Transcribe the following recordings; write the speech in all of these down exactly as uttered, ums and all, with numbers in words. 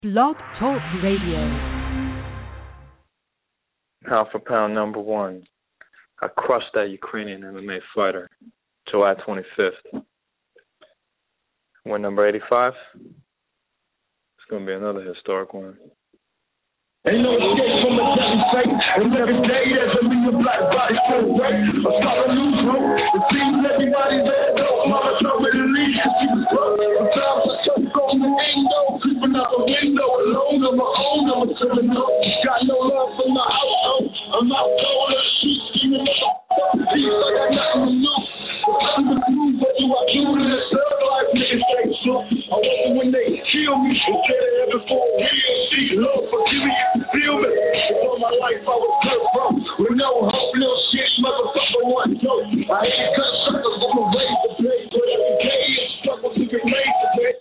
Blog Talk Radio. Pound for pound number one. I crushed that Ukrainian M M A fighter July twenty-fifth. Win number eighty-five. It's going to be another historic one. Ain't no escape from a deadly fate. And every day there's a million black bodies still wait. A scholar lose hope. It seems everybody's there. Don't mama told me to leave because she was broke. Sometimes I took on the window, creeping out the window alone on my own. I'm a silly note. Got no love for my household. I'm out cold in the streets, scheming up a peace. I got nothing to lose. I'm the blues, what do I do to this third life? Niggas say so. I wonder when they kill me. Okay, they ever for real. See, Lord, forgive me. Feel me? All my life I was good from with no hope, little shit, motherfucker, one joke. I ain't cut suckers on the way to play, but every day it's struggle to get made today.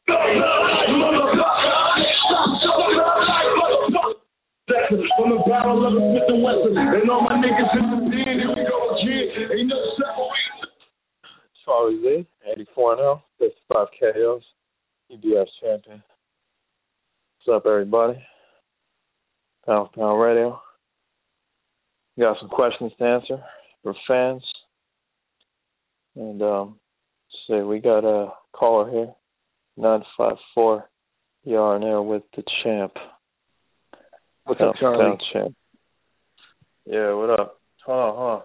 From the barrel of a Smith and Wesson, and all my niggas in the den, here we go again. Ain't no separation. Charlie Z, eighty-four and oh, fifty-five K Os, E B S champion. What's up, everybody? Pound for Pound Radio. We got some questions to answer for fans. And um, let's see, we got a caller here, nine five four. You are in there with the champ. What's up, Charlie? Pound champ. Yeah, what up? Hold on, hold on.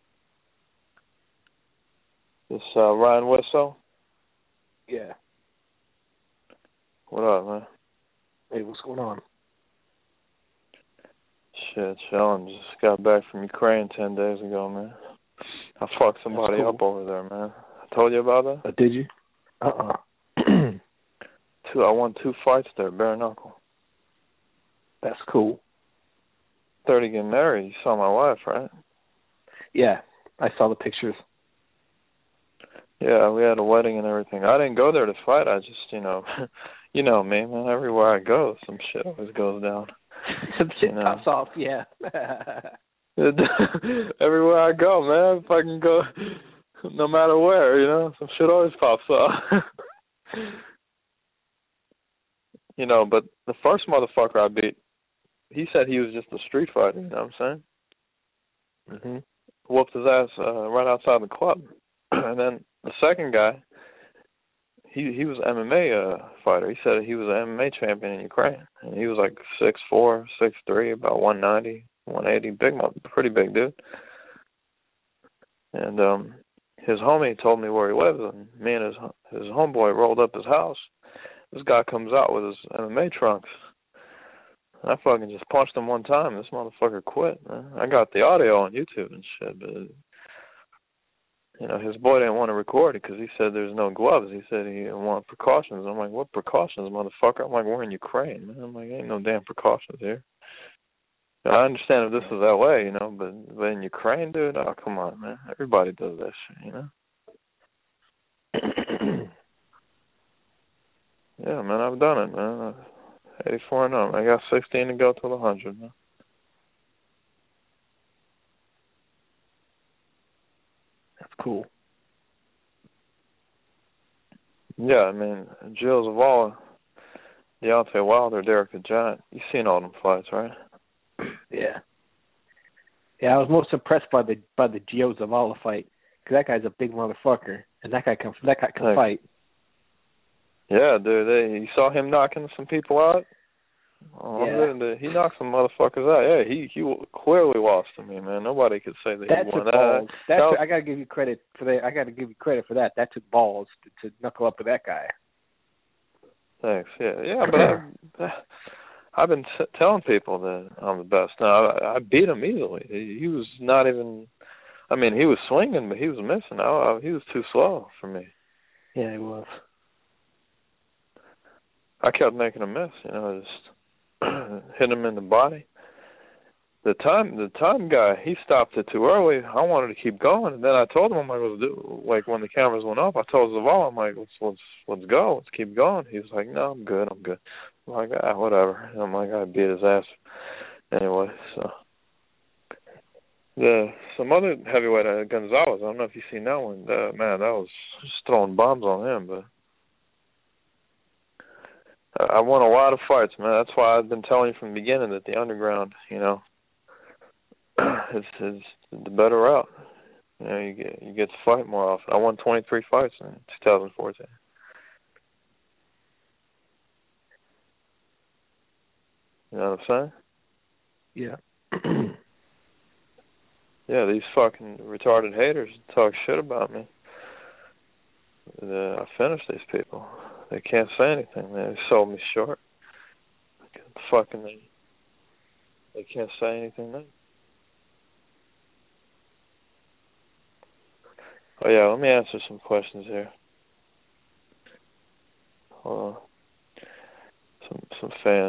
This uh, Ryan Whistle? Yeah. What up, man? Hey, what's going on? Shit, chillin'. Just got back from Ukraine ten days ago, man. I fucked somebody cool. up over there, man. I told you about that? Uh, did you? Uh-uh. two, I won two fights there, bare knuckle. That's cool. thirty getting married. You saw my wife, right? Yeah, I saw the pictures. Yeah, we had a wedding and everything. I didn't go there to fight. I just, you know, you know me, man. Everywhere I go, some shit always goes down. Some shit you know. pops off, yeah. Everywhere I go, man, if I can go, no matter where, you know, some shit always pops off. You know, but the first motherfucker I beat, he said he was just a street fighter, you know what I'm saying? Mm-hmm. Whooped his ass uh, right outside the club. And then the second guy, he he was an M M A uh, fighter. He said he was an M M A champion in Ukraine. And he was like six four, six three, about one ninety, one eighty, big, pretty big dude. And um, his homie told me where he lives, and me and his his homeboy rolled up his house. This guy comes out with his M M A trunks. I fucking just punched him one time. This motherfucker quit, man. I got the audio on YouTube and shit, but, you know, his boy didn't want to record it because he said there's no gloves. He said he didn't want precautions. I'm like, what precautions, motherfucker? I'm like, we're in Ukraine, man. I'm like, ain't no damn precautions here. I understand if this was L A, you know, but, but in Ukraine, dude, oh, come on, man. Everybody does that shit, you know? Yeah, man, I've done it, man. eighty-four and oh. I got sixteen to go to the one hundred, man. That's cool. Yeah, I mean, Gilles Zavala, Deontay Wilder, Derek the Giant. You've seen all them fights, right? Yeah. Yeah, I was most impressed by the by the Gio Zavala fight because that guy's a big motherfucker, and that guy can that guy can hey. fight. Yeah, dude. They, you saw him knocking some people out. Oh, yeah. He knocked some motherfuckers out. Yeah, he he clearly lost to me, man. Nobody could say that that he won. Took balls. That, that that was, took, I gotta give you credit for that. I gotta give you credit for that. That took balls to, to knuckle up with that guy. Thanks. Yeah, yeah. But I, I've been t- telling people that I'm the best. Now I, I beat him easily. He, he was not even. I mean, he was swinging, but he was missing. I, I, he was too slow for me. Yeah, he was. I kept making him miss. You know, just hit him in the body. The time, the time guy, he stopped it too early. I wanted to keep going, and then I told him, I'm like, let's do, like when the cameras went off, I told Zavala, I'm like, let's let's let's go, let's keep going. He was like, no, I'm good, I'm good. I'm like, ah, whatever. And I'm like, I beat his ass anyway. So, yeah, some other heavyweight, uh, Gonzalez. I don't know if you've seen that one. Uh, man, that was just throwing bombs on him, but I won a lot of fights, man. That's why I've been telling you from the beginning that the underground, you know, is is the better route. You know, you get you get to fight more often. I won twenty-three fights in two thousand fourteen. You know what I'm saying? Yeah. Yeah, these fucking retarded haters talk shit about me. Uh, I finished these people. They can't say anything. They sold me short. Fucking, they, they can't say anything now. Oh yeah, let me answer some questions here. Hold on. Some some fan.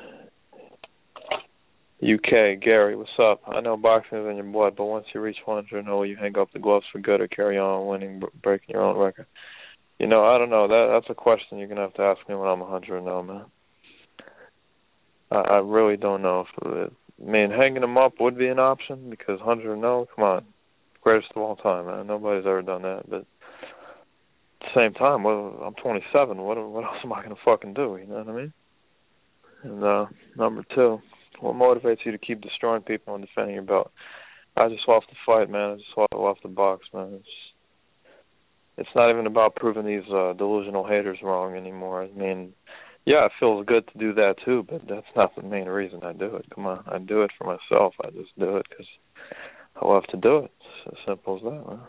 U K, Gary, what's up? I know boxing is in your blood, but once you reach one hundred and oh, you hang up the gloves for good or carry on winning, breaking your own record. You know, I don't know. That that's a question you're gonna have to ask me when I'm one hundred and oh, man. I, I really don't know if it, I mean, hanging them up would be an option because one hundred and oh, come on, greatest of all time, man. Nobody's ever done that. But at the same time, well, I'm twenty-seven. What what else am I gonna fucking do? You know what I mean? And uh, number two. What motivates you to keep destroying people and defending your belt? I just love to fight, man. I just love to box, man. It's it's not even about proving these uh, delusional haters wrong anymore. I mean, yeah, it feels good to do that too, but that's not the main reason I do it. Come on, I do it for myself. I just do it because I love to do it. It's as simple as that, man.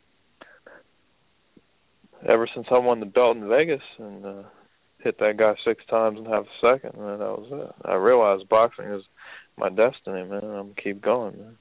Ever since I won the belt in Vegas and uh, hit that guy six times and half a second, man, that was it. I realized boxing is my destiny, man. I'm gonna keep going, man.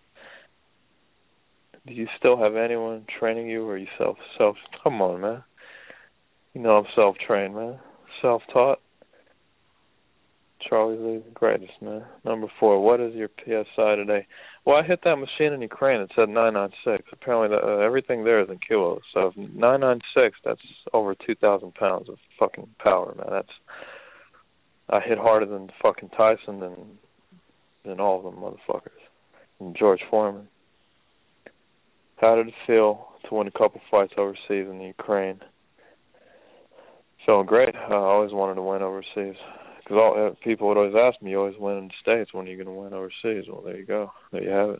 Do you still have anyone training you, or are you self self? Come on, man. You know I'm self-trained, man. Self-taught. Charlie Lee, the greatest, man. Number four. What is your P S I today? Well, I hit that machine in Ukraine. It said nine ninety-six. Apparently, the, uh, everything there is in kilos. So nine ninety-six, that's over two thousand pounds of fucking power, man. That's I hit harder than fucking Tyson and than all of them motherfuckers. And George Foreman. How did it feel to win a couple fights overseas in the Ukraine? Feeling great. I always wanted to win overseas. Because all uh, people would always ask me, you always win in the States, when are you going to win overseas? Well, there you go. There you have it.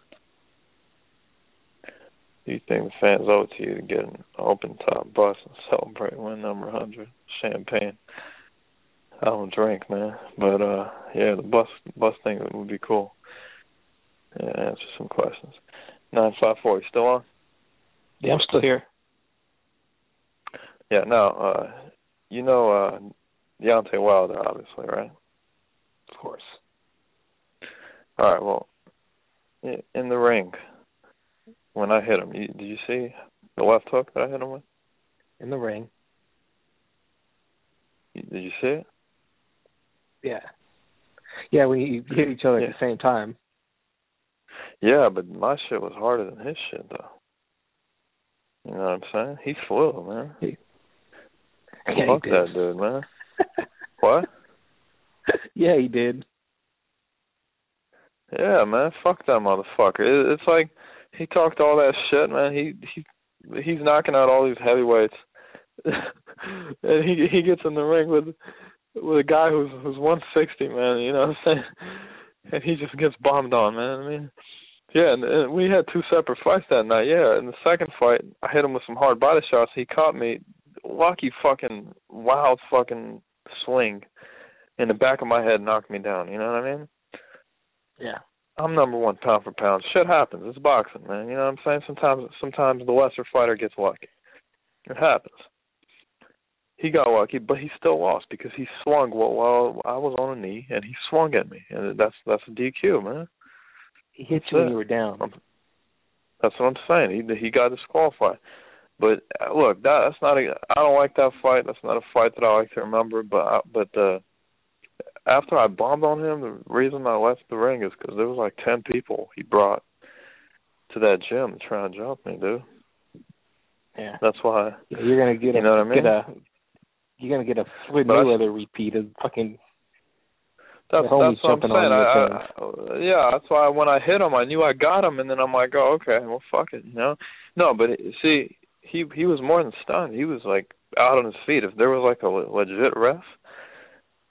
Do you think the fans owe it to you to get an open-top bus and celebrate win number one hundred? Champagne. I don't drink, man. But, uh, yeah, the bus bus thing would be cool. Yeah, answer some questions. nine five four, you still on? Yeah, I'm still here. Yeah, now, uh, you know uh, Deontay Wilder, obviously, right? Of course. All right, well, in the ring, when I hit him, you, did you see the left hook that I hit him with? In the ring. Did you see it? Yeah. Yeah, we hit each other yeah. at the same time. Yeah, but my shit was harder than his shit, though. You know what I'm saying? He flew, man. He, yeah, Fuck he that did. dude, man. What? Yeah, he did. Yeah, man. Fuck that motherfucker. It, it's like he talked all that shit, man. He he he's knocking out all these heavyweights, and he he gets in the ring with with a guy who's who's one sixty, man. You know what I'm saying? And he just gets bombed on, man. I mean, yeah. And, and we had two separate fights that night. Yeah. In the second fight, I hit him with some hard body shots. He caught me. Lucky fucking wild fucking swing in the back of my head, knocked me down. You know what I mean? Yeah. I'm number one pound for pound. Shit happens. It's boxing, man. You know what I'm saying? Sometimes, sometimes the lesser fighter gets lucky. It happens. He got lucky, but he still lost because he swung while, while I was on a knee, and he swung at me, and that's that's a D Q, man. He hit that's you it. when you were down. That's what I'm saying. He he got disqualified. But uh, look, that, that's not a. I don't like that fight. That's not a fight that I like to remember. But I, but uh, after I bombed on him, the reason I left the ring is because there was like ten people he brought to that gym to try and jump me, dude. Yeah, that's why. Yeah, you're gonna get you a know what I mean? get a you're gonna get a Floyd Mayweather repeat of fucking. That's, that's what I'm saying. I, I, yeah, that's why when I hit him, I knew I got him, and then I'm like, oh, okay, well, fuck it, you know. No, but see. He he was more than stunned. He was like out on his feet. If there was like a legit ref,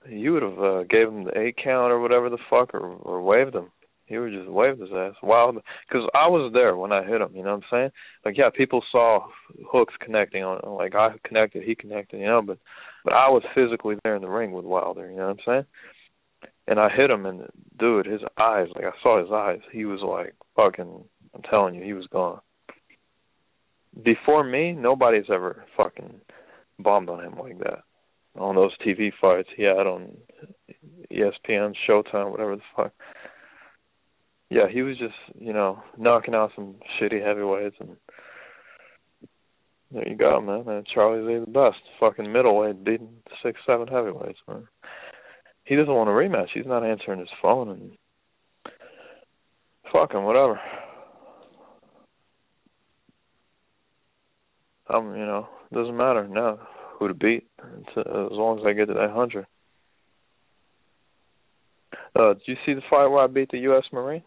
you would have uh, gave him the eight count or whatever the fuck, or, or waved him. He would just wave his ass. Wild, because I was there when I hit him. You know what I'm saying? Like, yeah, people saw hooks connecting on. Like, I connected, he connected. You know, but but I was physically there in the ring with Wilder. You know what I'm saying? And I hit him, and dude, his eyes, like I saw his eyes. He was like fucking. I'm telling you, he was gone. Before me, nobody's ever fucking bombed on him like that. On those T V fights he had on E S P N, Showtime, whatever the fuck. Yeah, he was just, you know, knocking out some shitty heavyweights, and there you go, man. And Charlie Lee the best. Fucking middleweight beating six, seven heavyweights, man. He doesn't want a rematch. He's not answering his phone, and fucking whatever. Um, you know, doesn't matter now who to beat, it's, uh, as long as I get to that hundred. Uh, did you see the fight where I beat the U S Marine?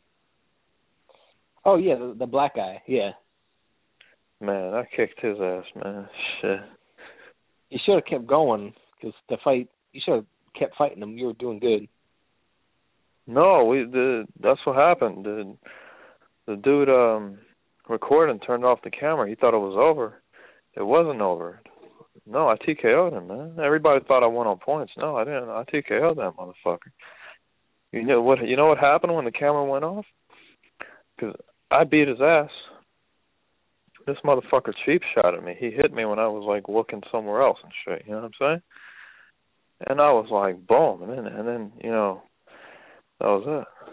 Oh yeah, the, the black guy. Yeah. Man, I kicked his ass, man. Shit. You should have kept going, because the fight. You should have kept fighting him. You were doing good. No, we the that's what happened. The the dude um recording turned off the camera. He thought it was over. It wasn't over. No, I T K O'd him, man. Everybody thought I won on points. No, I didn't. I T K O'd that motherfucker. You know what? You know what happened when the camera went off? Because I beat his ass. This motherfucker cheap shot at me. He hit me when I was like looking somewhere else and shit. You know what I'm saying? And I was like, boom, and then, and then you know, that was it.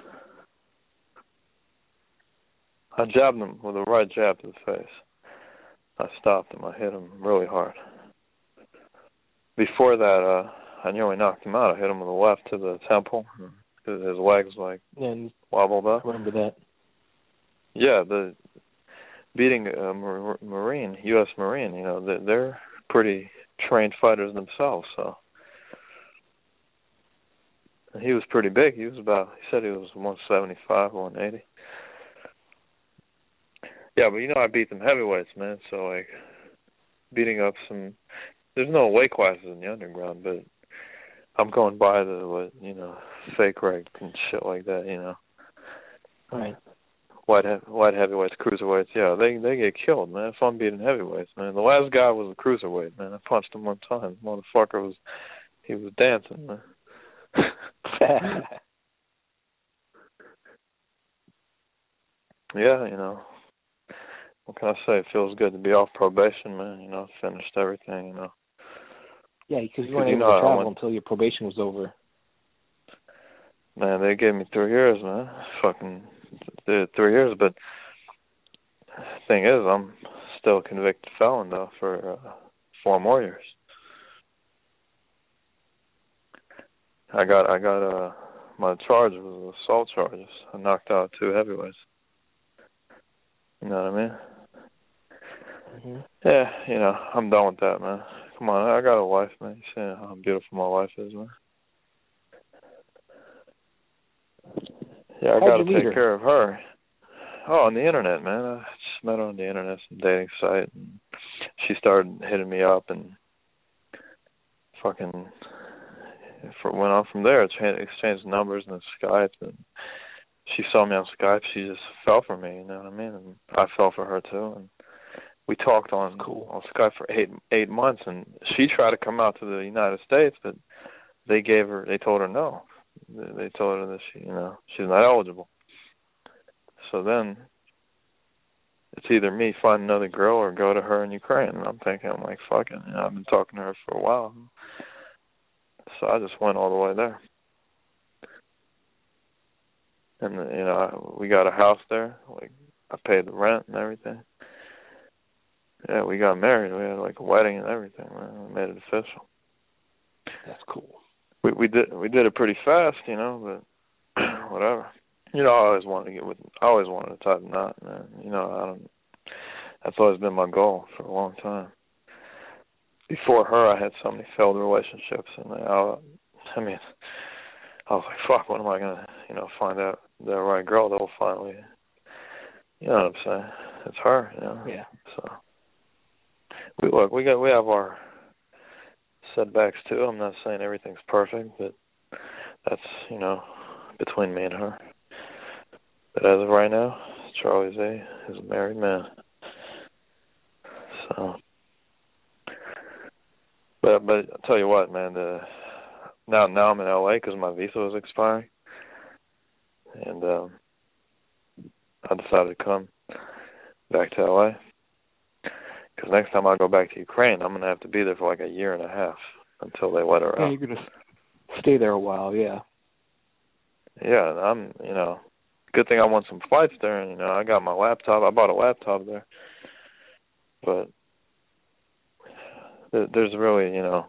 I jabbed him with a right jab to the face. I stopped him. I hit him really hard. Before that, uh, I nearly knocked him out. I hit him with a left to the temple. His legs like and wobbled up. I remember that. Yeah, the beating a Marine, U S Marine, you know, they're pretty trained fighters themselves. So and he was pretty big. He was about. He said he was one seventy-five, one eighty. Yeah, but you know I beat them heavyweights, man. So like beating up some. There's no weight classes in the underground, but I'm going by the what you know fake rank and shit like that. You know. Right. White he- white heavyweights, cruiserweights, yeah, they they get killed, man. If I'm beating heavyweights, man. The last guy was a cruiserweight, man. I punched him one time. The motherfucker was, he was dancing, man. Yeah, you know. What can I say? It feels good to be off probation, man. You know, finished everything, you know. Yeah, because you weren't you able know, to travel went, until your probation was over. Man, they gave me three years, man. Fucking did three years, but thing is, I'm still a convicted felon though for uh, four more years. I got, I got, uh, my charge was assault charges. I knocked out two heavyweights. You know what I mean? Mm-hmm. Yeah, you know, I'm done with that, man. Come on, I got a wife, man. You see how beautiful my wife is, man. Yeah, I got to take care of her. Oh, on the internet, man. I just met her on the internet, some dating site, and she started hitting me up, and fucking went on from there. Exchanged numbers and Skype, and she saw me on Skype. She just fell for me, you know what I mean? And I fell for her too. And we talked on cool. on Skype for eight eight months, and she tried to come out to the United States, but they gave her, they told her no. They told her that she, you know, she's not eligible. So then it's either me find another girl or go to her in Ukraine. And I'm thinking, I'm like, fuck it. You know, I've been talking to her for a while. So I just went all the way there. And, you know, we got a house there. Like, I paid the rent and everything. Yeah, we got married. We had, like, a wedding and everything, man. We made it official. That's cool. We we did we did it pretty fast, you know, but whatever. You know, I always wanted to get with. I always wanted to tie the knot, man. You know, I don't. That's always been my goal for a long time. Before her, I had so many failed relationships, and I, I mean, I was like, fuck, when am I gonna, you know, find out the right girl that will finally, you know what I'm saying? It's her, you know. Yeah. So we look, we got, we have our setbacks too. I'm not saying everything's perfect, but that's, you know, between me and her. But as of right now, Charlie Z is a married man. So, but but I'll tell you what, man. The, now now I'm in L A because my visa was expiring, and um, I decided to come back to L A. Because next time I go back to Ukraine, I'm gonna have to be there for like a year and a half until they let her yeah, out. You're gonna stay there a while, yeah. Yeah, I'm. You know, good thing I won some flights there, and you know, I got my laptop. I bought a laptop there, but th- there's really, you know,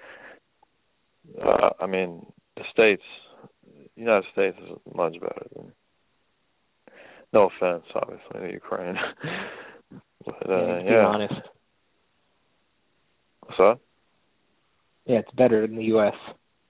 uh, I mean, the States, the United States is much better than. No offense, obviously, to Ukraine. But, uh, yeah, to be yeah. honest. What's that? Yeah, it's better than the U S.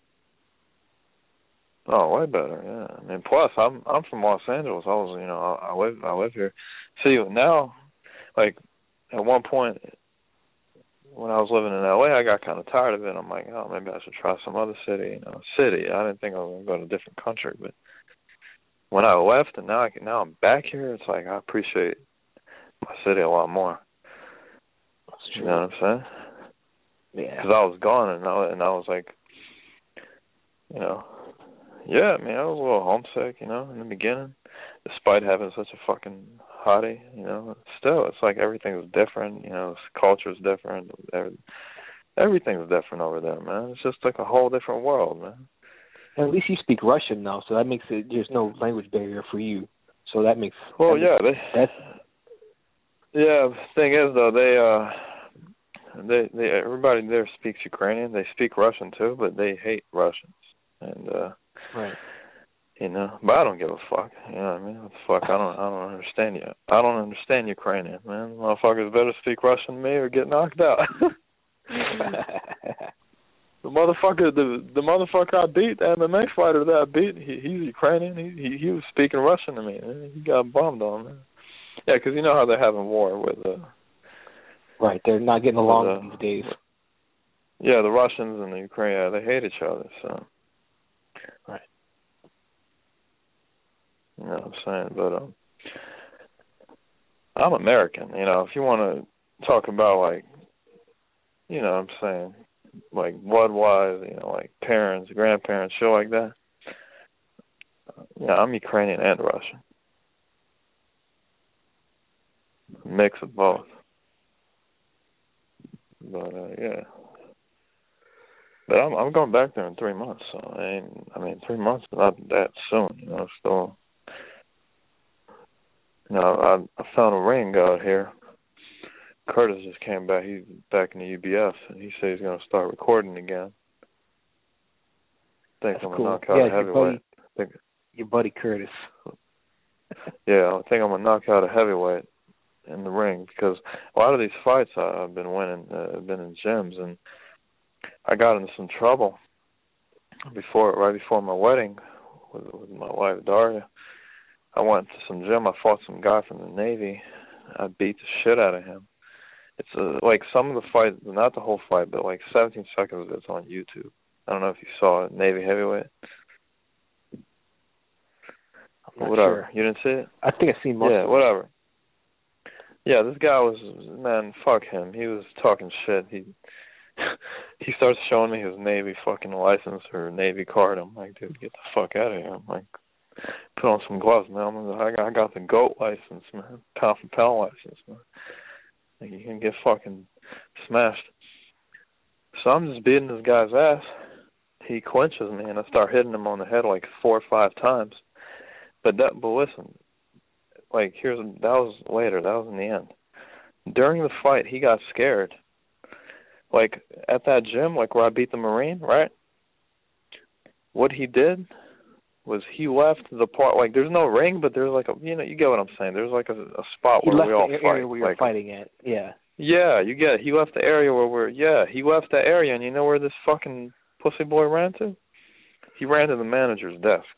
Oh, way better, yeah. I mean, plus, I'm I'm from Los Angeles. I was, you know, I, I live I live here. See, now, like, at one point, when I was living in L A, I got kind of tired of it. I'm like, oh, maybe I should try some other city, you know, city. I didn't think I was going to go to a different country, but when I left and now I can, now I'm back here, it's like I appreciate my city a lot more. That's true. You know what I'm saying? Yeah. Because I was gone and I, and I was like, you know, yeah, I mean, I was a little homesick, you know, in the beginning, despite having such a fucking hottie, you know. Still, it's like everything's different, you know, culture's different. Everything's different over there, man. It's just like a whole different world, man. And at least you speak Russian now, so that makes it, there's no language barrier for you. So that makes... Well, that yeah, makes, they... That's, yeah, the thing is, though, they, uh, they, they, everybody there speaks Ukrainian. They speak Russian, too, but they hate Russians. And, uh... right. You know, but I don't give a fuck. You know what I mean? What the fuck? I don't. I don't understand you. I don't understand Ukrainian, man. Motherfuckers better speak Russian than me or get knocked out. the motherfucker, the the motherfucker I beat, the M M A fighter that I beat, he, he's Ukrainian. He, he he was speaking Russian to me. Man. He got bombed on, man. Yeah, because you know how they're having war with. Uh, right, they're not getting along with, uh, these days. Yeah, the Russians and the Ukrainians, they hate each other. So. Right. You know what I'm saying? But um, I'm American. You know, if you want to talk about, like, you know what I'm saying, like blood-wise, you know, like parents, grandparents, shit like that. Yeah, I'm Ukrainian and Russian. A mix of both. But, uh, yeah. But I'm I'm going back there in three months. So I ain't, I mean, three months is not that soon. You know, still. You know, I I found a ring out here. Curtis just came back. He's back in the U B F, and he said he's going to start recording again. I think That's I'm cool. gonna knock out yeah, a heavyweight. Your buddy, I think, your buddy Curtis. yeah, I think I'm gonna knock out a heavyweight in the ring because a lot of these fights I, I've been winning. Uh, I've been in gyms, and I got into some trouble before, right before my wedding with, with my wife Daria. I went to some gym. I fought some guy from the Navy. I beat the shit out of him. It's uh, like some of the fight, not the whole fight, but like seventeen seconds of it's on YouTube. I don't know if you saw it, Navy heavyweight. I'm whatever. Sure. You didn't see it? I think I've seen most Yeah, of it. whatever. Yeah, this guy was, man, fuck him. He was talking shit. He he starts showing me his Navy fucking license or Navy card. I'm like, dude, get the fuck out of here. I'm like, put on some gloves, man. I'm like, I got the GOAT license, man. Pound for pound license, man. Like, you can get fucking smashed. So I'm just beating this guy's ass. He clinches me, and I start hitting him on the head like four or five times. But that, but listen, like, here's that was later. That was in the end. During the fight, he got scared. Like, at that gym, like where I beat the Marine, right? What he did was he left the part, like, there's no ring, but there's like a, you know, you get what I'm saying. There's like a, a spot he where left we all the fight. area where you're like, fighting at, yeah. Yeah, you get it. He left the area where we're, yeah, he left that area, and you know where this fucking pussy boy ran to? He ran to the manager's desk.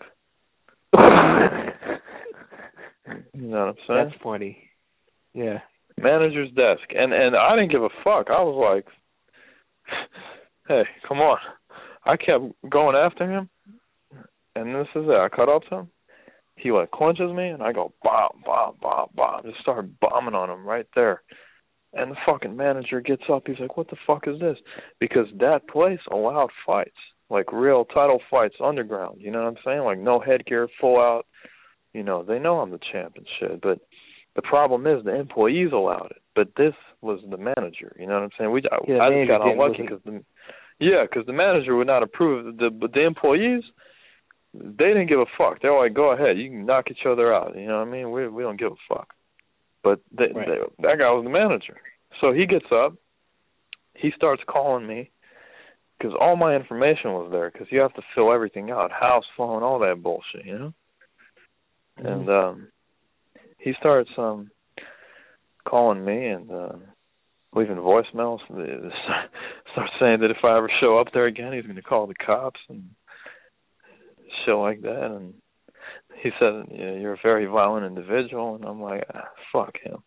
You know what I'm saying? That's funny. Yeah. Manager's desk. And and I didn't give a fuck. I was like, hey, come on. I kept going after him, and this is it. I cut up to him. He, like, clinches me, and I go, bomb, bomb, bomb, bomb. Just start bombing on him right there. And the fucking manager gets up. He's like, what the fuck is this? Because that place allowed fights, like real title fights underground. You know what I'm saying? Like no headgear, full out. You know, they know I'm the champ and shit. But the problem is the employees allowed it. But this was the manager. You know what I'm saying? We yeah, I just got unlucky because the yeah, because the manager would not approve. The but the employees, they didn't give a fuck. They're like, go ahead, you can knock each other out. You know what I mean? We we don't give a fuck. But they, right. they, that guy was the manager. So he gets up. He starts calling me because all my information was there because you have to fill everything out, house phone, all that bullshit, you know? Mm-hmm. And um, he starts um, calling me and uh, leaving voicemails. Starts saying that if I ever show up there again, he's going to call the cops and shit like that. And he said, yeah, you're a very violent individual. And I'm like, ah, fuck him.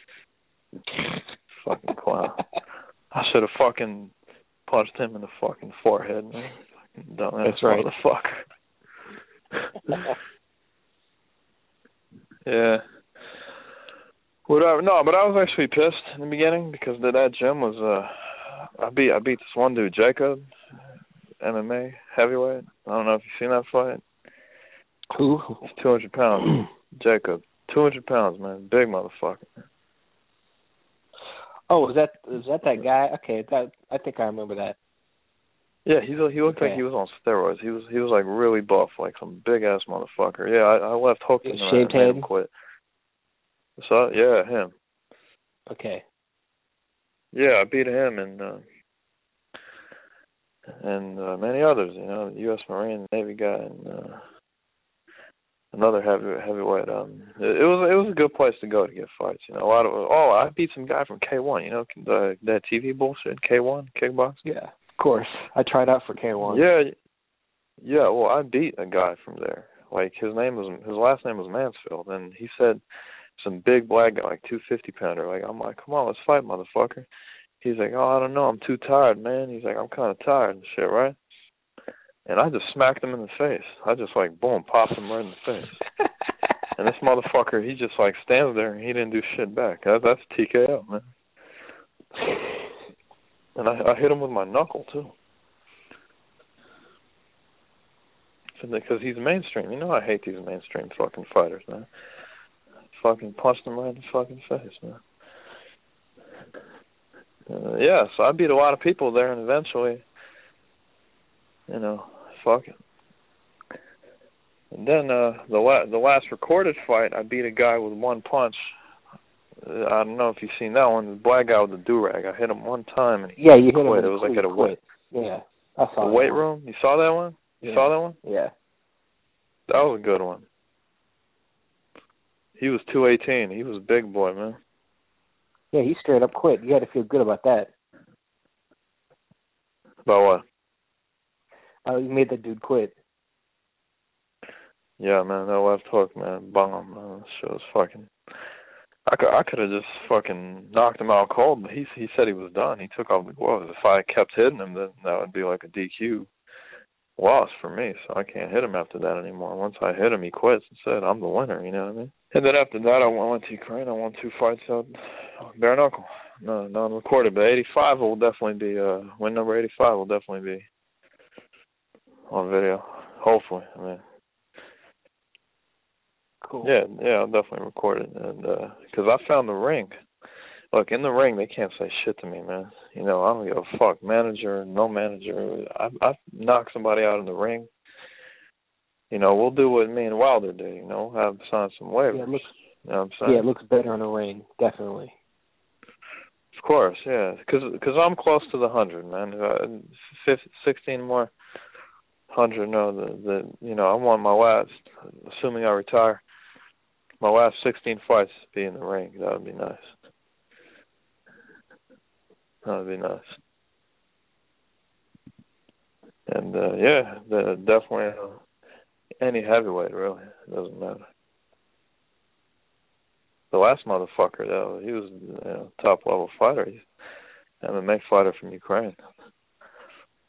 Fucking clown. I should have fucking punched him in the fucking forehead, man. Fucking dumbass. That's right. Motherfucker. Yeah. Whatever. No, but I was actually pissed in the beginning because that, that gym was, uh, I beat, I beat this one dude, Jacob, M M A heavyweight. I don't know if you've seen that fight. Who? He's two hundred pounds. Jacob. two hundred pounds, man. Big motherfucker. Oh, is that is that that guy? Okay, that I think I remember that. Yeah, he he looked okay. like he was on steroids. He was he was like really buff, like some big ass motherfucker. Yeah, I, I left hooked and I made him quit. So yeah, him. Okay. Yeah, I beat him and uh, and uh, many others. You know, U S Marine, Navy guy, and uh, another heavy heavyweight. Um, it, it was it was a good place to go to get fights. You know, a lot of oh, I beat some guy from K one. You know, the that T V bullshit, K one kickboxing. Yeah, of course. I tried out for K one. Yeah, yeah. Well, I beat a guy from there. Like his name was his last name was Mansfield, and he said some big black guy, like two fifty pounder. Like I'm like, come on, let's fight, motherfucker. He's like, oh, I don't know, I'm too tired, man. He's like, I'm kind of tired and shit, right? And I just smacked him in the face. I just like, boom, popped him right in the face. And this motherfucker, he just like stands there and he didn't do shit back. That, that's T K O, man. And I, I hit him with my knuckle too. Because he's mainstream. You know I hate these mainstream fucking fighters, man. Fucking punched him right in the fucking face, man. Uh, yeah, so I beat a lot of people there, and eventually, you know, fuck it. And then uh, the la- the last recorded fight, I beat a guy with one punch. Uh, I don't know if you've seen that one. The black guy with the do-rag. I hit him one time, and he yeah, you hit quit. him. It was like at a weight. Yeah, I saw the that weight one. room. You saw that one? You yeah. saw that one? Yeah. That was a good one. He was two eighteen. He was a big boy, man. Yeah, he straight up quit. You got to feel good about that. About what? Oh, uh, you made that dude quit. Yeah, man, that left hook, man, bomb, man. That shit was fucking. I could, I could have just fucking knocked him out cold, but he he said he was done. He took off the gloves. If I kept hitting him, then that would be like a D Q loss for me. So I can't hit him after that anymore. Once I hit him, he quits and said, "I'm the winner." You know what I mean? And then after that, I went to Ukraine. I won two fights out bare knuckle, no, non-recorded. But eighty-five will definitely be uh, win number eighty-five will definitely be on video. Hopefully, I mean. Cool. Yeah, yeah, I'll definitely record it, and because uh, I found the ring. Look, in the ring, they can't say shit to me, man. You know, I don't give a fuck. Manager, no manager. I I knock somebody out in the ring. You know, we'll do what me and Wilder did. You know, have sign some waivers. Yeah, it looks, you know what I'm saying? Yeah, it looks better in the ring, definitely. Of course, yeah, because cause I'm close to the hundred, man. Uh, fifty, sixteen more hundred. No, the the you know, I want my last, assuming I retire. My last sixteen fights be in the ring. That would be nice. That would be nice. And, uh, yeah, the, definitely uh, any heavyweight, really. It doesn't matter. The last motherfucker, though, he was a you know, top-level fighter. He's an M M A fighter from Ukraine.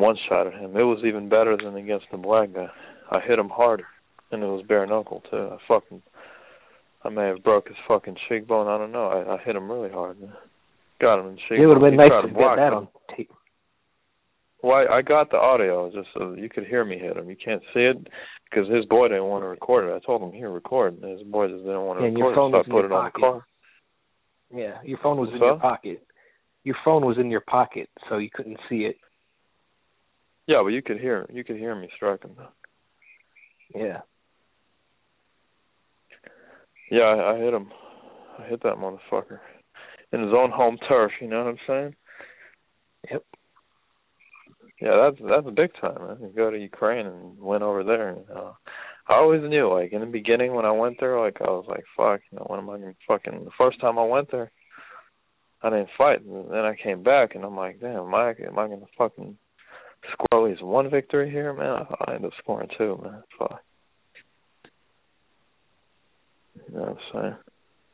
one-shotted him. It was even better than against the black guy. I hit him harder, and it was bare knuckle too. I fucking, I may have broke his fucking cheekbone. I don't know. I, I hit him really hard, man. Got him in the cheekbone. It would have been He nice tried to to get block that him. on tape. Well, I, I got the audio just so you could hear me hit him. You can't see it because his boy didn't want to record it. I told him, here, record. And his boy just didn't want to Yeah, and record your phone it, so was I in put your it on the pocket. car. Yeah, your phone was in So? your pocket. Your phone was in your pocket, so you couldn't see it. Yeah, but you could hear you could hear me striking. Yeah. Yeah, I, I hit him. I hit that motherfucker in his own home turf. You know what I'm saying? Yep. Yeah, that's that's a big time, man. You go to Ukraine and went over there. And, uh, I always knew, like in the beginning when I went there, like I was like, fuck, you know, when am I gonna fucking? The first time I went there, I didn't fight. And then I came back, and I'm like, damn, am I am I gonna fucking score at least one victory here, man? I, I ended up scoring two, man. Fuck. You know what I'm saying?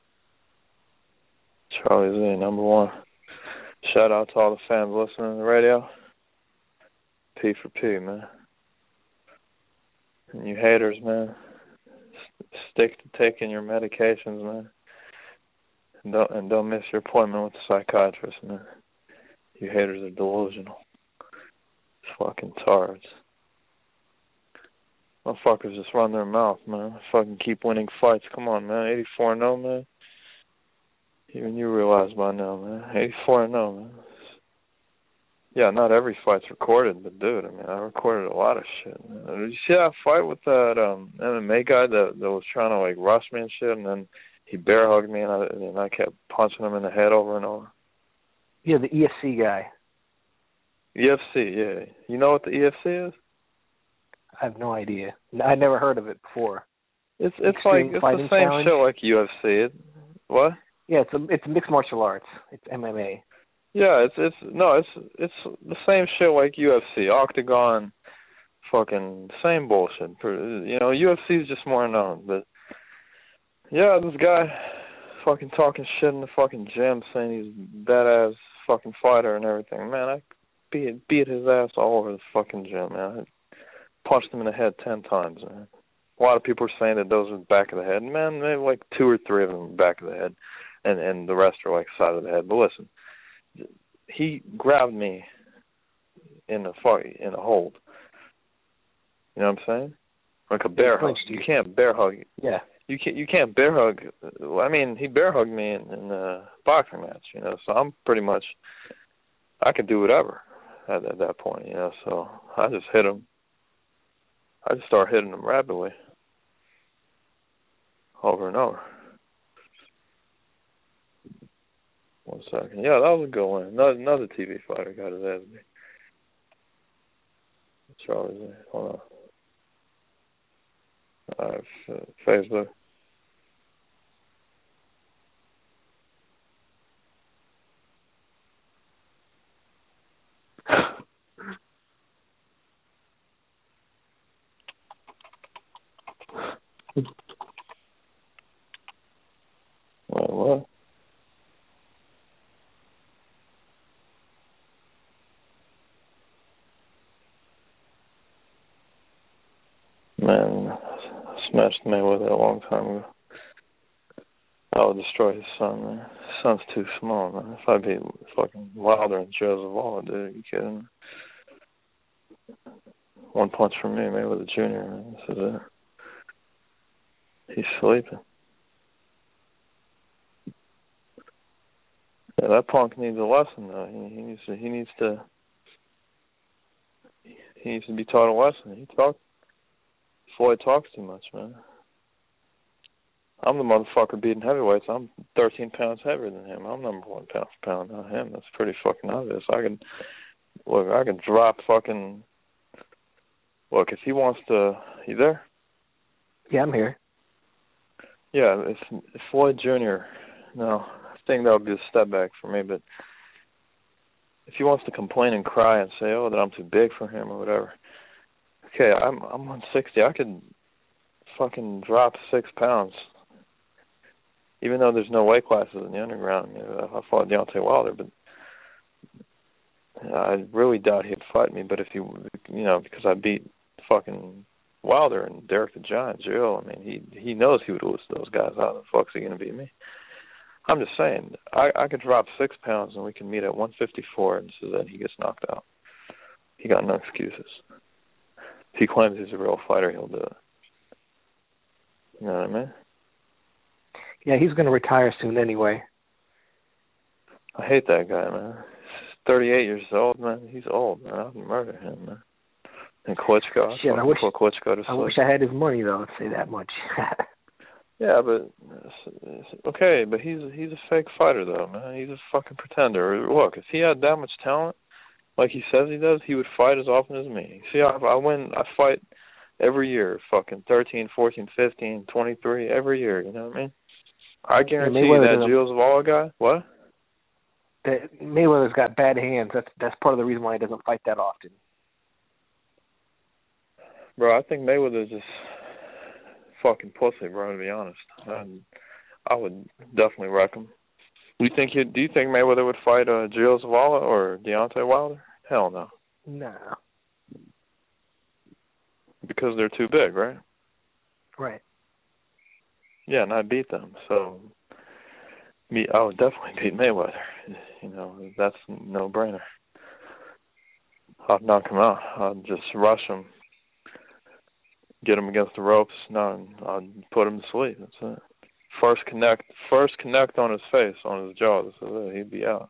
Charlie Z, number one. Shout out to all the fans listening to the radio. P for P, man. And you haters, man, S- stick to taking your medications, man. And don't, and don't miss your appointment with the psychiatrist, man. You haters are delusional. Fucking tards. Motherfuckers just run their mouth, man. Fucking keep winning fights. Come on, man. eighty-four and oh, man. Even you realize by now, man. eighty-four and oh, man. Yeah, not every fight's recorded, but dude, I mean, I recorded a lot of shit. Man. Did you see that fight with that um, M M A guy that, that was trying to, like, rush me and shit, and then he bear hugged me, and I, and I kept punching him in the head over and over? Yeah, the E F C guy. E F C, yeah. You know what the E F C is? I have no idea. I never heard of it before. It's it's Extreme like it's Fighting the same Challenge? shit like U F C. It, what? Yeah, it's a, it's mixed martial arts. It's M M A. Yeah, it's it's no, it's it's the same shit like U F C, Octagon, fucking same bullshit. You know, U F C is just more known, but yeah, this guy fucking talking shit in the fucking gym, saying he's a badass fucking fighter and everything. Man, I beat beat his ass all over the fucking gym, man. I punched him in the head ten times, man. A lot of people are saying that those are the back of the head. Man, maybe like two or three of them are back of the head, and and the rest are like side of the head. But listen. He grabbed me in the fight, in a hold. You know what I'm saying? Like a bear hug. You can't bear hug. Yeah. You can't. You can't bear hug. I mean, he bear hugged me in, in a boxing match. You know, so I'm pretty much. I could do whatever at, at that point. You know, so I just hit him. I just started hitting him rapidly, over and over. One second. Yeah, that was a good one. Another, another T V fighter got his ass beat. Charlie, hold on. All right, f- Facebook. Wait, what? Man, I smashed Mayweather a long time ago. I would destroy his son, man. His son's too small, man. If I beat fucking Wilder and Joseph Waller, dude, are you kidding? One punch from me, Mayweather Junior, man. This is it. He's sleeping. Yeah, that punk needs a lesson, though. He, he needs to. He needs to. He needs to be taught a lesson. He talks. Floyd talks too much, man. I'm the motherfucker beating heavyweights. I'm thirteen pounds heavier than him. I'm number one pound for pound, not him. That's pretty fucking obvious. I can look. I can drop fucking. Look, if he wants to, you there? Yeah, I'm here. Yeah, if, if Floyd Junior No, I think that would be a step back for me. But if he wants to complain and cry and say, "Oh, that I'm too big for him" or whatever. Okay, I'm I'm one sixty. I could fucking drop six pounds. Even though there's no weight classes in the underground. You know, I fought Deontay Wilder, but I really doubt he'd fight me. But if he, you know, because I beat fucking Wilder and Derek the Giant Jill, I mean, he he knows he would lose to those guys. How the fuck's he gonna beat me? I'm just saying, I I could drop six pounds and we can meet at one fifty-four, and so then he gets knocked out. He got no excuses. If he claims he's a real fighter, he'll do it. You know what I mean? Yeah, he's going to retire soon anyway. I hate that guy, man. He's thirty-eight years old, man. He's old, man. I would murder him, man. And Klitschko. Shit, I wish, Klitschko to I wish I had his money, though, I'd say that much. Yeah, but okay, but he's he's a fake fighter, though, man. He's a fucking pretender. Look, if he had that much talent, like he says he does, he would fight as often as me. See, I, I win, I fight every year, fucking thirteen, fourteen, fifteen, twenty-three, every year. You know what I mean? I guarantee you that Gilles Zavala guy. What? That Mayweather's got bad hands. That's that's part of the reason why he doesn't fight that often. Bro, I think Mayweather's just fucking pussy, bro. To be honest, and I would definitely wreck him. Do you think he? Do you think Mayweather would fight uh, Gilles Zavala or Deontay Wilder? Hell no. No. Because they're too big, right? Right. Yeah, and I beat them, so me, I would definitely beat Mayweather. You know, that's a no-brainer. I'd knock him out. I'd just rush him, get him against the ropes. No, I'd put him to sleep. That's it. First connect, first connect on his face, on his jaw. This is it. He'd be out.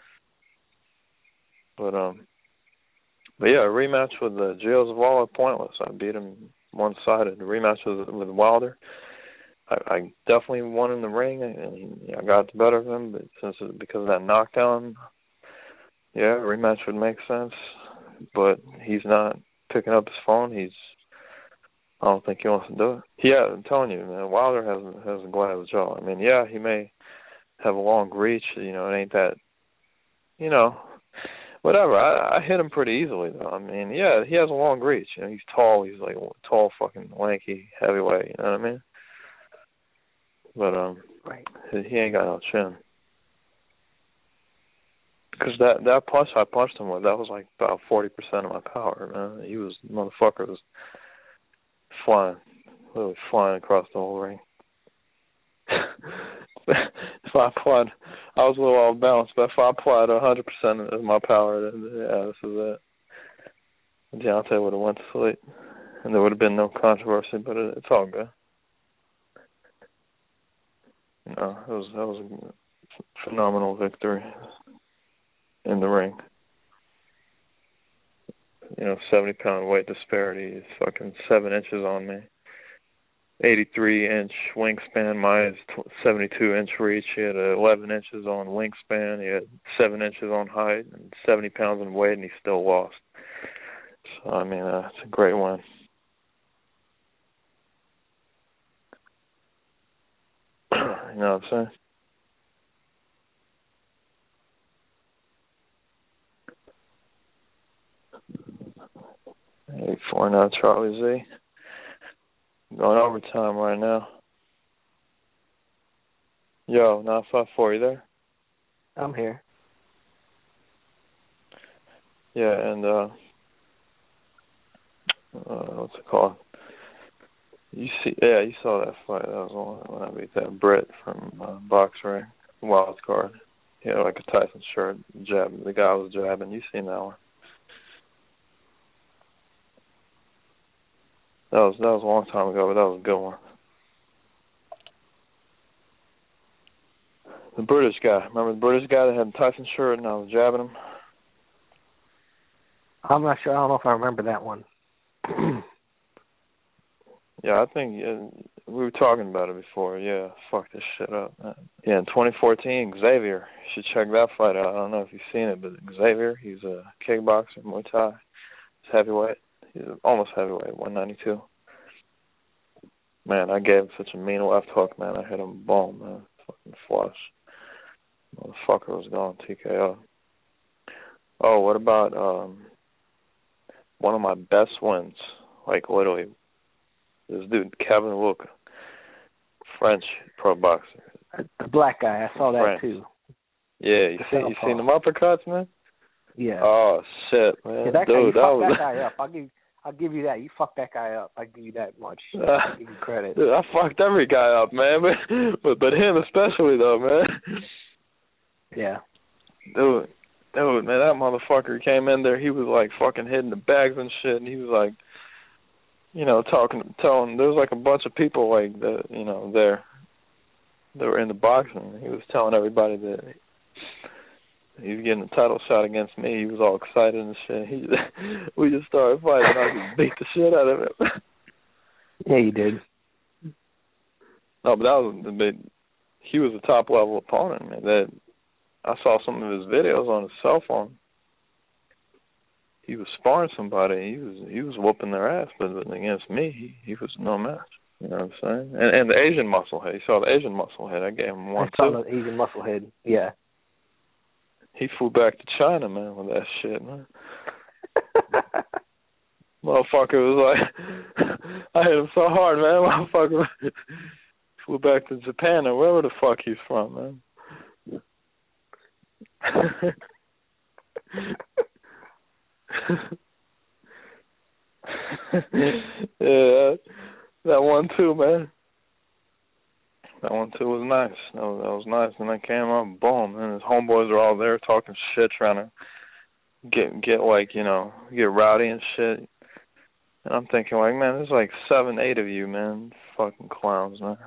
But um, but yeah, a rematch with uh, Gilles Zavala, pointless. I beat him one-sided. A rematch with with Wilder. I, I definitely won in the ring, and I got the better of him. But since it, because of that knockdown, yeah, a rematch would make sense. But he's not picking up his phone. He's, I don't think he wants to do it. Yeah, I'm telling you, man, Wilder has has a glass jaw. I mean, yeah, he may have a long reach. You know, it ain't that. You know, whatever. I, I hit him pretty easily, though. I mean, yeah, he has a long reach. You know, he's tall. He's like tall, fucking lanky heavyweight. You know what I mean? But um, right. he ain't got no chin. Because that that punch I punched him with, that was like about forty percent of my power, man. He was, motherfucker was flying, literally flying across the whole ring. If I applied, I was a little off balance, but if I applied one hundred percent of my power, then yeah, this is it. Deontay would have went to sleep, and there would have been no controversy, but it, it's all good. You know, it was, that was a phenomenal victory in the ring. You know, seventy pound weight disparity, fucking seven inches on me. eighty-three inch wingspan, mine is seventy-two inch reach. He had eleven inches on wingspan. He had seven inches on height and seventy pounds in weight, and he still lost. So, I mean, uh, it's a great win. You know what I'm saying? eight four now, Charlie Z. Going overtime right now. Yo, nine five four, you there? I'm here. Yeah, and, uh, uh, what's it called? You see, yeah, you saw that fight. That was when I beat that Brit from uh, BoxRec, wild card. He had like a Tyson shirt, jab. The guy was jabbing. You seen that one? That was that was a long time ago, but that was a good one. The British guy. Remember the British guy that had the Tyson shirt and I was jabbing him? I'm not sure. I don't know if I remember that one. Yeah, I think uh, we were talking about it before. Yeah, fuck this shit up. Man. Yeah, in twenty fourteen, Xavier. You should check that fight out. I don't know if you've seen it, but Xavier, he's a kickboxer, Muay Thai. He's heavyweight. He's almost heavyweight, one ninety-two. Man, I gave him such a mean left hook, man. I hit him boom, man. Fucking flush. Motherfucker was going T K O. Oh, what about um one of my best wins? Like, literally, this dude, Kevin Luca, French pro boxer. The black guy, I saw that French. too. Yeah, you, see, you seen them uppercuts, man? Yeah. Oh shit, man. Yeah, that Dude, guy, you that fucked was... that guy up. I'll give, I'll give you that. You fucked that guy up. I give you that much. Uh, I'll give you credit. Dude, I fucked every guy up, man. But, but but him especially though, man. Yeah. Dude, dude, man, that motherfucker came in there. He was like fucking hitting the bags and shit, and he was like, you know, talking, telling. There was like a bunch of people like that, you know, there. They were in the boxing. He was telling everybody that he was getting a title shot against me. He was all excited and shit. He just, we just started fighting. I just beat the shit out of him. Yeah, you did. No, but that was the big. He was a top level opponent, man. That I saw some of his videos on his cell phone. He was sparring somebody. He was he was whooping their ass, but against me, he, he was no match. You know what I'm saying? And, and the Asian musclehead. You saw the Asian musclehead. I gave him one I saw too. the Asian musclehead. Yeah. He flew back to China, man, with that shit, man. Motherfucker was like, I hit him so hard, man. Motherfucker flew back to Japan or wherever the fuck he's from, man. Yeah, that one too, man. That one too was nice. That was, that was nice. And I came up, boom, and his homeboys are all there talking shit, trying to get get like, you know, get rowdy and shit. And I'm thinking like, man, there's like seven, eight of you, man, fucking clowns, man.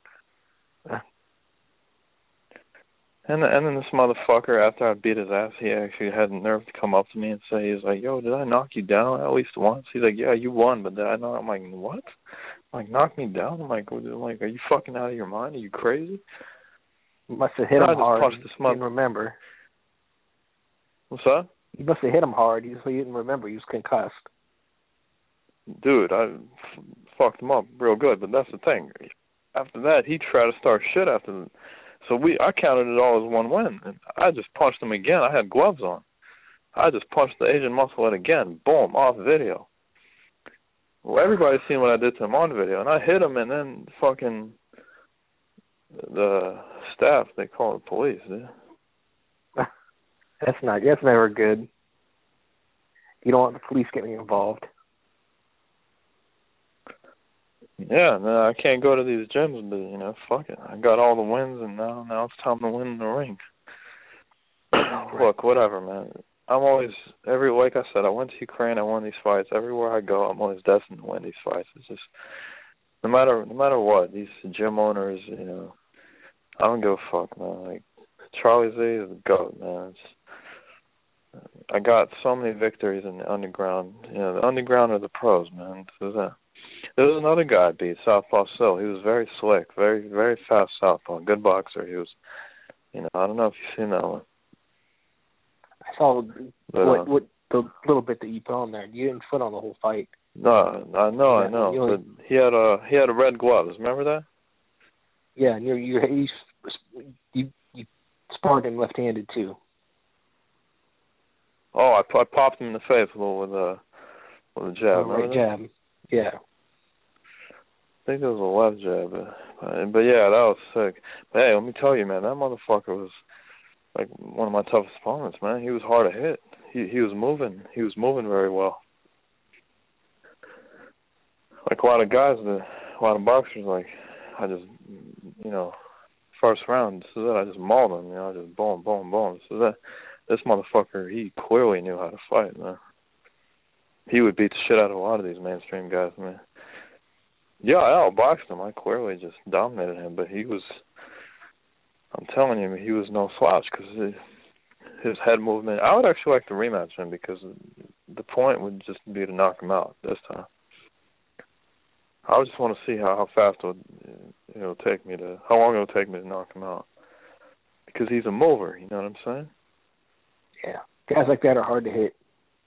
And and then this motherfucker, after I beat his ass, he actually had the nerve to come up to me and say, he's like, yo, did I knock you down at least once? He's like, yeah, you won, but did I knock? I'm like, what? I'm like, knock me down? I'm like, I'm like, are you fucking out of your mind? Are you crazy? You must have hit and him I just hard. punched this You mother- didn't remember. What's that? You must have hit him hard. You, so you didn't remember. You was concussed. Dude, I f- fucked him up real good, but that's the thing. After that, he tried to start shit after the, so we, I counted it all as one win. And I just punched him again. I had gloves on. I just punched the Asian musclehead again. Boom, off video. Well, everybody's seen what I did to him on video. And I hit him, and then fucking the staff, they call the police. Yeah. That's not, that's never good. You don't want the police getting involved. Yeah, no, I can't go to these gyms, but, you know, fuck it. I got all the wins, and now now it's time to win in the ring. Look, whatever, man. I'm always, every like I said, I went to Ukraine, I won these fights. Everywhere I go, I'm always destined to win these fights. It's just, no matter no matter what, these gym owners, you know, I don't give a fuck, man. Like, Charlie Z is the GOAT, man. It's, I got so many victories in the underground. You know, the underground are the pros, man. So that. There was another guy I beat, Southpaw Sil. He was very slick, very, very fast southpaw, good boxer. He was, you know, I don't know if you've seen that one. I saw But, what, uh, what the little bit that you put on there. You didn't put on the whole fight. No, I know, Yeah, I know. you only- But he had a he had a red gloves. Remember that? Yeah, and you you you you, you sparred him left-handed too. Oh, I, I popped him in the face with a with a, with a jab. Oh, right remember that? jab. Yeah. I think it was a left jab, but, but yeah, that was sick. But hey, let me tell you, man, that motherfucker was like one of my toughest opponents, man. He was hard to hit. He he was moving. He was moving very well. Like a lot of guys, the, a lot of boxers, like I just, you know, first round, this is it. I just mauled him. You know, I just boom, boom, boom. So that this motherfucker, he clearly knew how to fight, man. He would beat the shit out of a lot of these mainstream guys, man. Yeah, I outboxed him. I clearly just dominated him, but he was, I'm telling you, he was no slouch because his, his head movement, I would actually like to rematch him because the point would just be to knock him out this time. I would just want to see how, how fast it would, you know, take me to, how long it would take me to knock him out. Because he's a mover, you know what I'm saying? Yeah. Guys like that are hard to hit.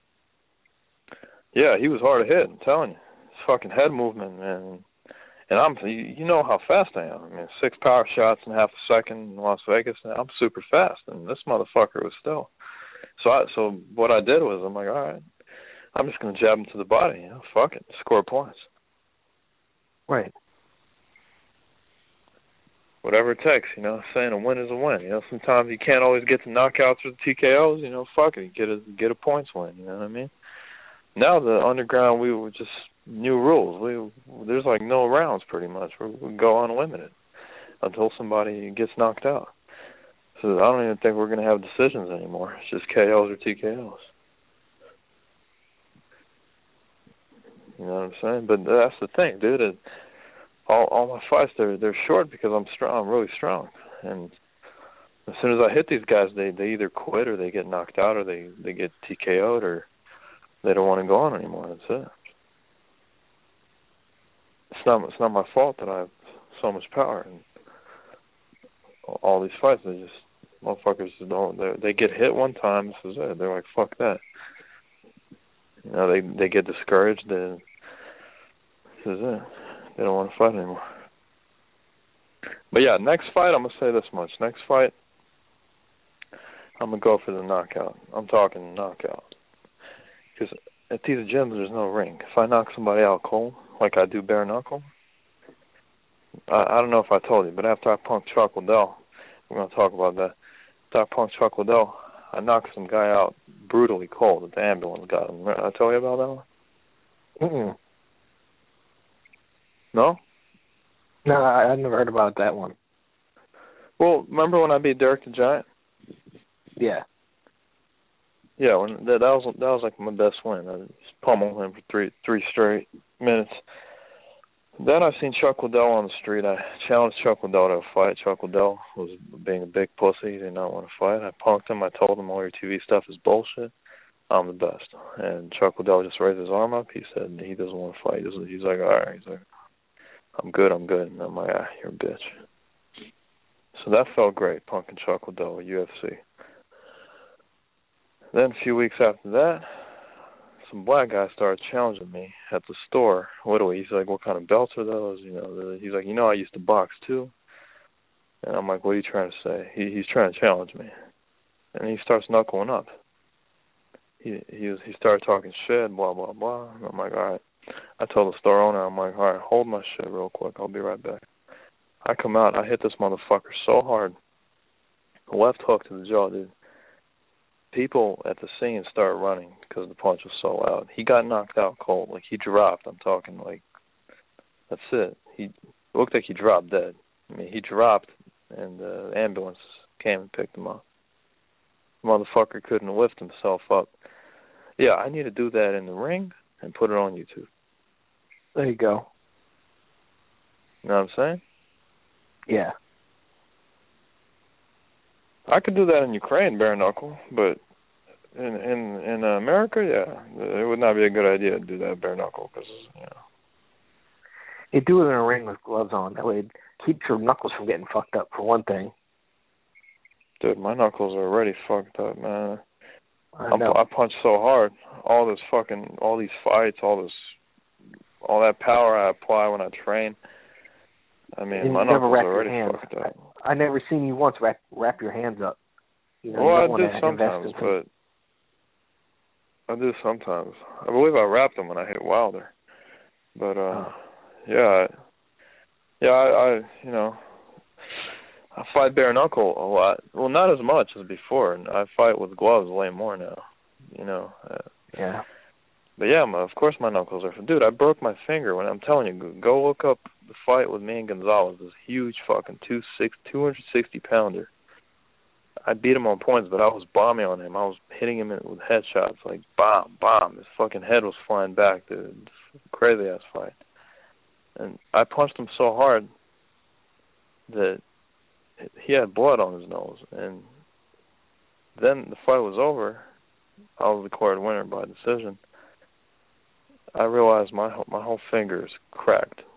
Yeah, he was hard to hit, I'm telling you. His fucking head movement, man. And I'm, you, you know how fast I am. I mean, six power shots in half a second in Las Vegas, and I'm super fast. And this motherfucker was still. So I, so what I did was, I'm like, all right, I'm just going to jab him to the body, you know, fuck it, score points. Right. whatever it takes, you know, saying a win is a win. You know, sometimes you can't always get the knockouts or the T K Os, you know, fuck it, get a get a points win, you know what I mean? Now the underground, we were just new rules. We there's like no rounds pretty much. We, we go unlimited until somebody gets knocked out. So I don't even think we're going to have decisions anymore. It's just K Os or T K Os. You know what I'm saying? But that's the thing, dude. It, all all my fights, they're they're short because I'm strong. I'm really strong. And as soon as I hit these guys, they they either quit or they get knocked out or they they get T K O'd or they don't want to go on anymore. That's it. It's not it's not my fault that I have so much power. And all these fights, they just motherfuckers don't. They get hit one time. This is it. They're like, fuck that. You know, they they get discouraged. And this is it. They don't want to fight anymore. But yeah, next fight, I'm gonna say this much. Next fight, I'm gonna go for the knockout. I'm talking knockout. Because at these gyms, there's no ring. If I knock somebody out cold, like I do bare knuckle, I, I don't know if I told you, but after I punked Chuck Liddell, we're gonna talk about that. After I punked Chuck Liddell, I knocked some guy out brutally cold at the ambulance got him. I tell you about that one? Mm-mm. No? No, I, I never heard about that one. Well, remember when I beat Derek the Giant? Yeah. Yeah, when that, that was that was like my best win. I just pummeled him for three three straight minutes. Then I seen Chuck Liddell on the street. I challenged Chuck Liddell to a fight. Chuck Liddell was being a big pussy. He did not want to fight. I punked him. I told him all your T V stuff is bullshit. I'm the best. And Chuck Liddell just raised his arm up. He said he doesn't want to fight. He's like, all right. He's like, I'm good. I'm good. And I'm like, ah, you're a bitch. So that felt great, punking Chuck Liddell at U F C. Then a few weeks after that, some black guy started challenging me at the store. What do we? He's like, what kind of belts are those? You know, he's like, you know, I used to box too. And I'm like, what are you trying to say? He, he's trying to challenge me. And he starts knuckling up. He he was, he started talking shit, blah, blah, blah. And I'm like, all right. I told the store owner, I'm like, all right, hold my shit real quick. I'll be right back. I come out, I hit this motherfucker so hard. Left hook to the jaw, dude. People at the scene started running because the punch was so loud. He got knocked out cold. Like, he dropped. I'm talking, like, that's it. He looked like he dropped dead. I mean, he dropped, and the ambulance came and picked him up. The motherfucker couldn't lift himself up. Yeah, I need to do that in the ring and put it on YouTube. There you go. You know what I'm saying? Yeah. I could do that in Ukraine, bare knuckle, but in in in America, yeah, it would not be a good idea to do that bare knuckle because, you know. You do it in a ring with gloves on. That way it keeps your knuckles from getting fucked up, for one thing. Dude, my knuckles are already fucked up, man. I know. I punch so hard. All this fucking, all these fights, all this, all that power I apply when I train. I mean, and my you never knuckles wrap are already your hands. fucked up. I, I never seen you once wrap wrap your hands up. You know, well, you I do sometimes, but I do sometimes. I believe I wrapped them when I hit Wilder. But, uh, oh. yeah, I, yeah, I, I, you know, I fight bare knuckle a lot. Well, not as much as before. And I fight with gloves way more now, you know. Uh, yeah. But yeah, my, of course my knuckles are. Dude, I broke my finger. When I'm telling you, go look up the fight with me and Gonzalez. This huge fucking two hundred sixty pounder. I beat him on points, but I was bombing on him. I was hitting him with headshots, like bomb, bomb. His fucking head was flying back, dude. Crazy ass fight. And I punched him so hard that he had blood on his nose. And then the fight was over. I was declared winner by decision. I realized my my whole finger is cracked.